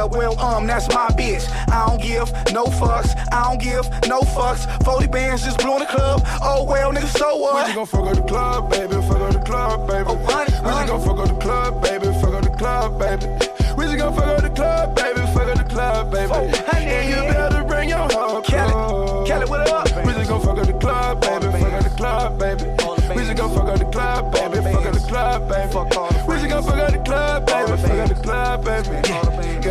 Yeah, well, that's my bitch. I don't give no fucks. I don't give no fucks. 40 bands just blew in the club. Oh, well, nigga, so what? We just gon' fuck up the club, baby. Fuck up the club, baby. Oh, honey, we just gon' fuck up the club, baby. Fuck up the club, baby. We just gon' fuck up the club.